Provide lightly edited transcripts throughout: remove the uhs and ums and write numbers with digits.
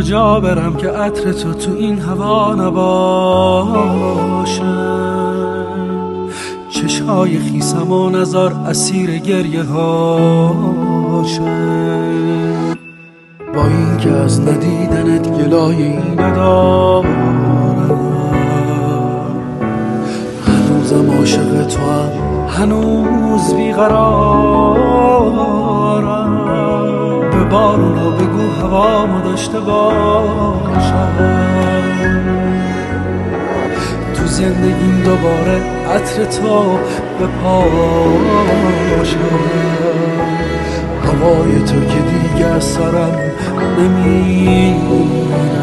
کجا برم که عطر تو این هوا نباشه؟ چشای خیسم و نزار اسیر گریه هاشه. با این که از ندیدنت گلایه‌ای ندارم، هنوزم عاشق تو هم، هنوز بیقرارم. به بارونو بگو هوامو داشته باشم، تو زندگیم دوباره عطر تو بپاشم. هوای تو که دیگه از سرم نمیره،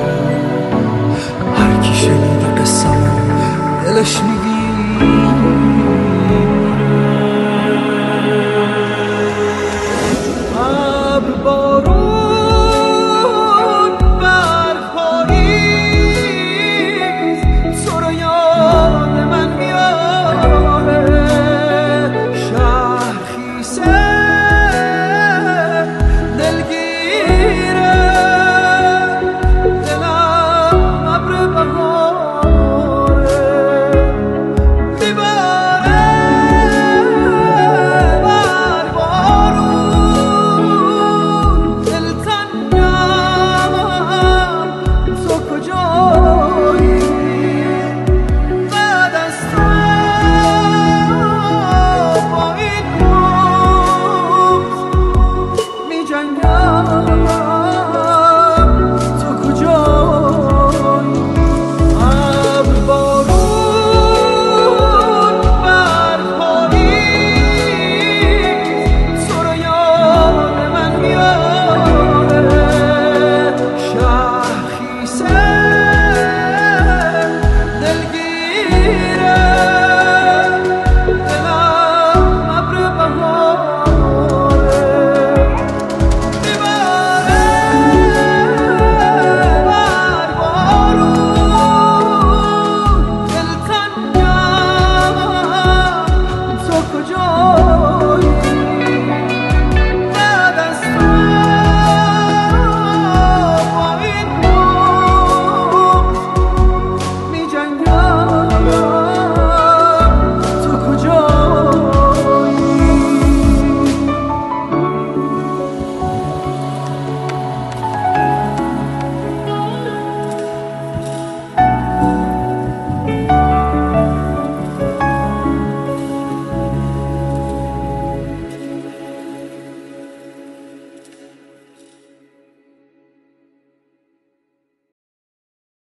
هر کی شنیده قصه‌مو دلش میگیره.